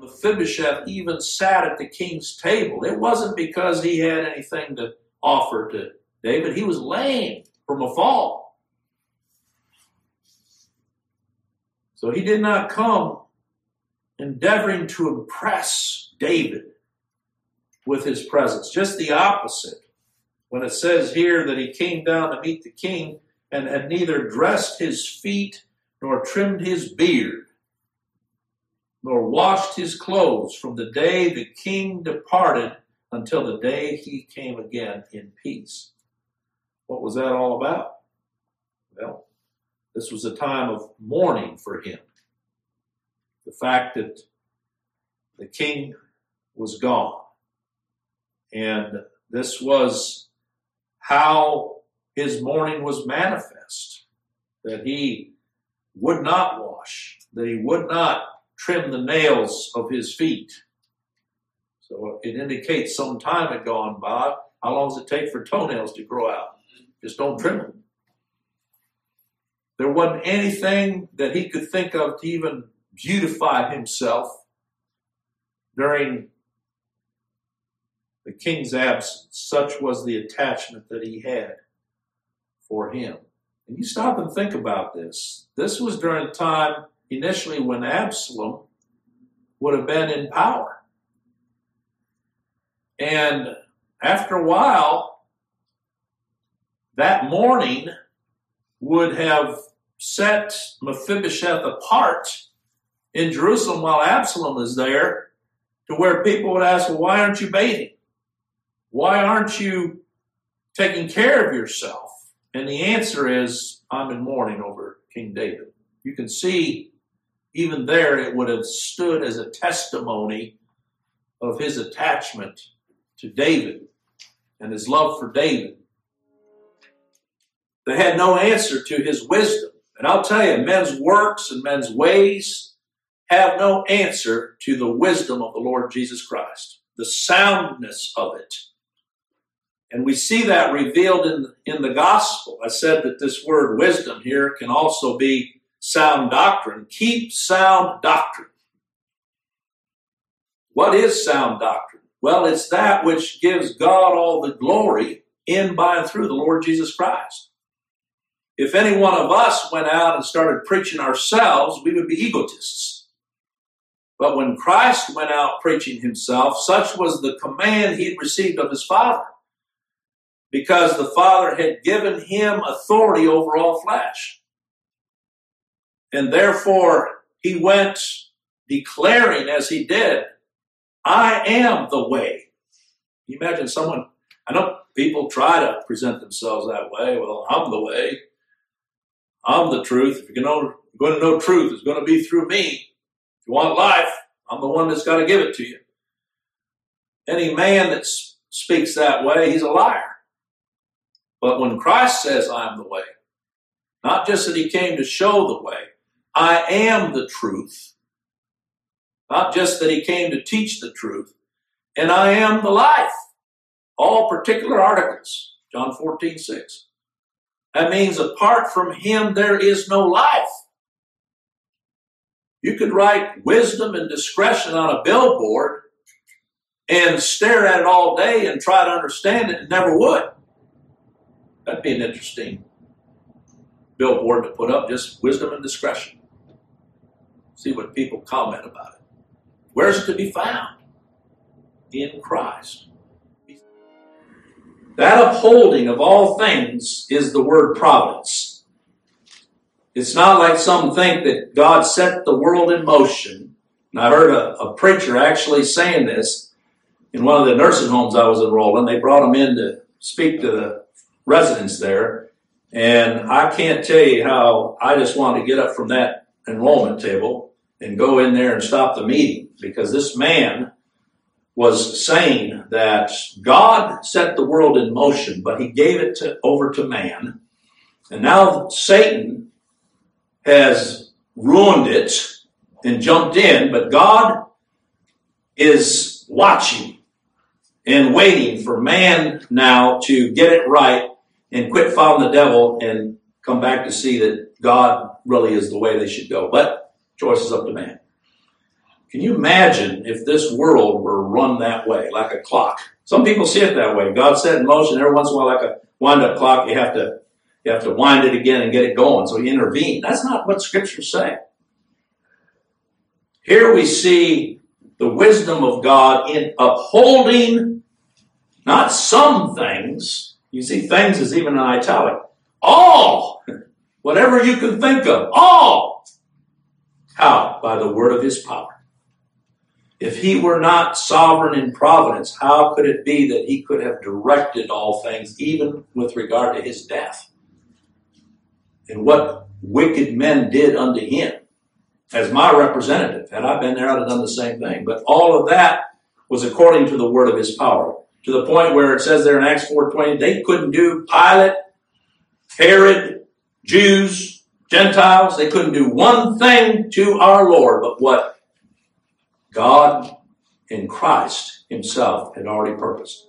Mephibosheth even sat at the king's table, it wasn't because he had anything to offer to David. He was lame from a fall. So he did not come endeavoring to impress David with his presence. Just the opposite. When it says here that he came down to meet the king and had neither dressed his feet nor trimmed his beard, nor washed his clothes from the day the king departed until the day he came again in peace. What was that all about? Well, this was a time of mourning for him. The fact that the king was gone. And this was how his mourning was manifest. That he would not wash, that he would not trim the nails of his feet. So it indicates some time had gone by. How long does it take for toenails to grow out? Just don't trim them. There wasn't anything that he could think of to even beautify himself during the king's absence. Such was the attachment that he had for him. And you stop and think about this. This was during a time initially when Absalom would have been in power. And after a while, that mourning would have set Mephibosheth apart in Jerusalem while Absalom is there, to where people would ask, well, why aren't you bathing? Why aren't you taking care of yourself? And the answer is, I'm in mourning over King David. You can see, even there, it would have stood as a testimony of his attachment to David and his love for David. They had no answer to his wisdom. And I'll tell you, men's works and men's ways have no answer to the wisdom of the Lord Jesus Christ, the soundness of it. And we see that revealed in the gospel. I said that this word wisdom here can also be sound doctrine. Keep sound doctrine. What is sound doctrine? Well, it's that which gives God all the glory in, by, and through the Lord Jesus Christ. If any one of us went out and started preaching ourselves, we would be egotists. But when Christ went out preaching himself, such was the command he had received of his Father, because the Father had given him authority over all flesh. And therefore, he went declaring as he did, I am the way. Can you imagine someone, I know people try to present themselves that way. Well, I'm the way. I'm the truth. If you're going to know truth, it's going to be through me. If you want life, I'm the one that's got to give it to you. Any man that speaks that way, he's a liar. But when Christ says, I am the way, not just that he came to show the way, I am the truth. Not just that he came to teach the truth, and I am the life. All particular articles, John 14:6. That means apart from him, there is no life. You could write wisdom and discretion on a billboard and stare at it all day and try to understand it and never would. That'd be an interesting billboard to put up, just wisdom and discretion. See what people comment about it. Where's it to be found? In Christ. That upholding of all things is the word providence. It's not like some think that God set the world in motion. And I heard a preacher actually saying this in one of the nursing homes I was enrolled in. They brought him in to speak to the residents there. And I can't tell you how I just wanted to get up from that enrollment table and go in there and stop the meeting, because this man was saying that God set the world in motion, but he gave it over to man. And now Satan has ruined it and jumped in, but God is watching and waiting for man now to get it right and quit following the devil and come back to see that God really is the way they should go. But choice is up to man. Can you imagine if this world were run that way, like a clock? Some people see it that way. God set in motion every once in a while like a wind-up clock. You have to wind it again and get it going. So you intervene. That's not what Scripture's saying. Here we see the wisdom of God in upholding not some things. You see things is even in italic. All. Whatever you can think of. All. How? By the word of his power. If he were not sovereign in providence, how could it be that he could have directed all things, even with regard to his death? And what wicked men did unto him as my representative. Had I been there, I'd have done the same thing. But all of that was according to the word of his power. To the point where it says there in Acts 4:20, they couldn't do Pilate, Herod, Jews, Gentiles. They couldn't do one thing to our Lord but what God in Christ himself had already purposed.